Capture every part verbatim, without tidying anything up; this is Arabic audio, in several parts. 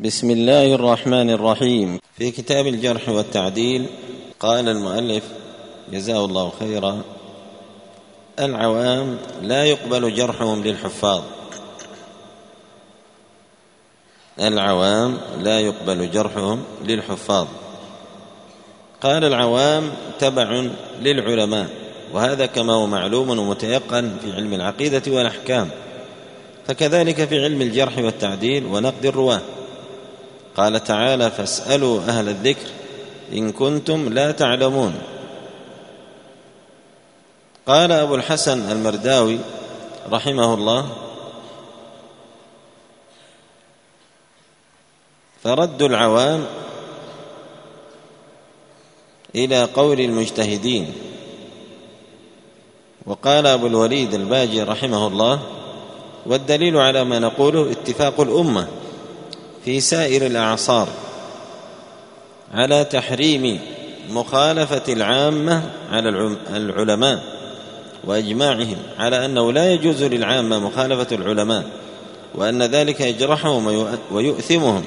بسم الله الرحمن الرحيم. في كتاب الجرح والتعديل قال المؤلف جزاه الله خيرا: العوام لا يقبل جرحهم للحفاظ. العوام لا يقبل جرحهم للحفاظ. قال: العوام تبع للعلماء، وهذا كما هو معلوم ومتيقن في علم العقيدة والأحكام، فكذلك في علم الجرح والتعديل ونقد الرواة. قال تعالى: فاسألوا أهل الذكر إن كنتم لا تعلمون. قال أبو الحسن المرداوي رحمه الله: فرد العوام إلى قول المجتهدين. وقال أبو الوليد الباجي رحمه الله: والدليل على ما نقوله اتفاق الأمة في سائر الأعصار على تحريم مخالفة العامة على العلماء، وإجماعهم على أنه لا يجوز للعامة مخالفة العلماء، وأن ذلك يجرحهم ويؤثمهم.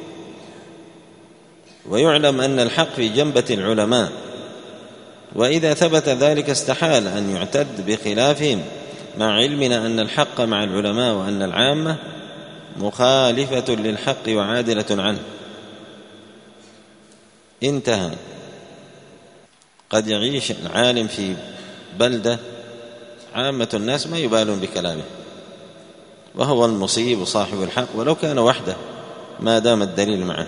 ويعلم أن الحق في جنبة العلماء، وإذا ثبت ذلك استحال أن يعتد بخلافهم، مع علمنا أن الحق مع العلماء وأن العامة مخالفة للحق وعادلة عنه. انتهى. قد يعيش العالم في بلدة عامة الناس ما يبالون بكلامه، وهو المصيب وصاحب الحق ولو كان وحده ما دام الدليل معه.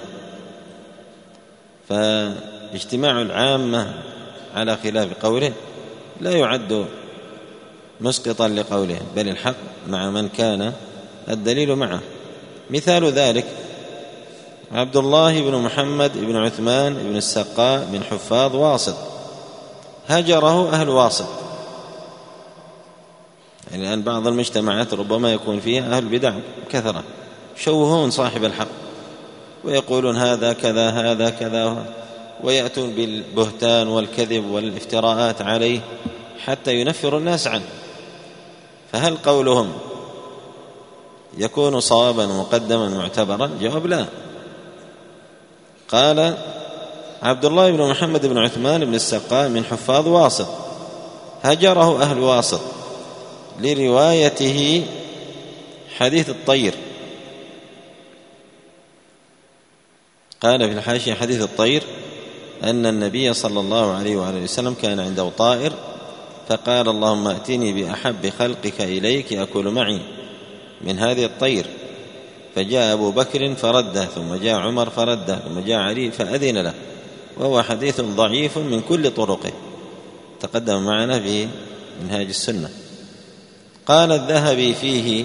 فاجتماع العامة على خلاف قوله لا يعد مسقطا لقوله، بل الحق مع من كان الدليل معه. مثال ذلك عبد الله بن محمد بن عثمان بن السقاء من حفاظ واسط، هجره أهل واسط. يعني الآن بعض المجتمعات ربما يكون فيها أهل بدع كثرة شوهون صاحب الحق ويقولون هذا كذا هذا كذا، ويأتون بالبهتان والكذب والافتراءات عليه حتى ينفر الناس عنه. فهل قولهم يكون صوابا مقدما معتبرا؟ جواب: لا. قال عبد الله بن محمد بن عثمان بن السقاء من حفاظ واسط، هجره أهل واسط لروايته حديث الطير. قال في الحاشية: حديث الطير أن النبي صلى الله عليه وآله وسلم كان عنده طائر فقال: اللهم ائتني بأحب خلقك إليك يأكل معي من هذه الطير. فجاء أبو بكر فرده، ثم جاء عمر فرده، ثم جاء علي فأذن له، وهو حديث ضعيف من كل طرقه، تقدم معنا في منهاج السنة. قال الذهبي فيه: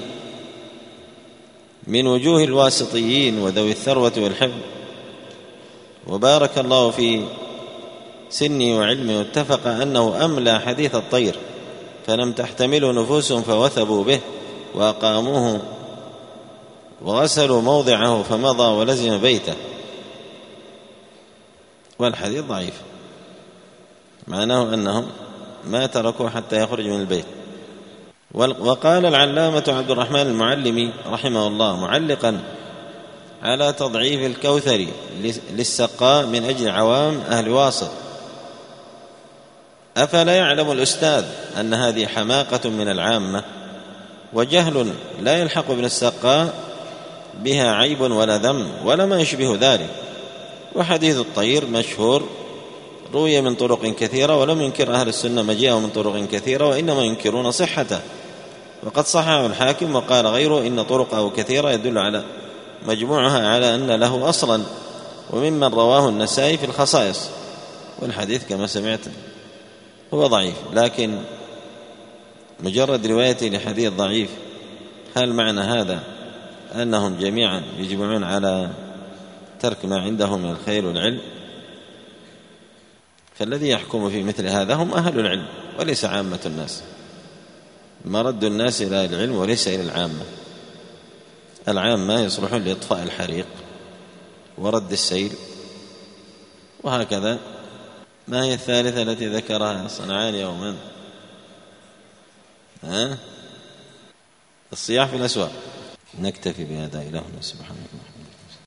من وجوه الواسطيين وذوي الثروة والحفظ، وبارك الله في سني وعلمي، واتفق أنه أملى حديث الطير، فلم تحتمله نفوسهم فوثبوا به وأقاموه وغسلوا موضعه فمضى ولزم بيته. والحديث ضعيف، معناه أنهم ما تركوا حتى يخرج من البيت. وقال العلامة عبد الرحمن المعلمي رحمه الله معلقا على تضعيف الكوثري للسقاء من أجل عوام أهل واسط: أفلا يعلم الأستاذ أن هذه حماقة من العامة وجهل لا يلحق ابن السقاء بها عيب ولا ذم ولا ما يشبه ذلك. وحديث الطير مشهور روي من طرق كثيرة، ولم ينكر أهل السنة مجيئه من طرق كثيرة، وإنما ينكرون صحته. وقد صححه الحاكم وقال غيره إن طرقه كثيرة يدل على مجموعها على أن له أصلا، وممن رواه النسائي في الخصائص. والحديث كما سمعت هو ضعيف، لكن مجرد روايته لحديث ضعيف هل معنى هذا أنهم جميعا يجمعون على ترك ما عندهم من الخير والعلم؟ فالذي يحكم في مثل هذا هم أهل العلم وليس عامة الناس. مرد الناس إلى العلم وليس إلى العامة. العامة يصلحون لإطفاء الحريق ورد السيل وهكذا. ما هي الثالثة التي ذكرها صنعان يوما؟ ها؟ الصياح في الأسواق. نكتفي بهذا. إلهنا سبحانه وتعالى.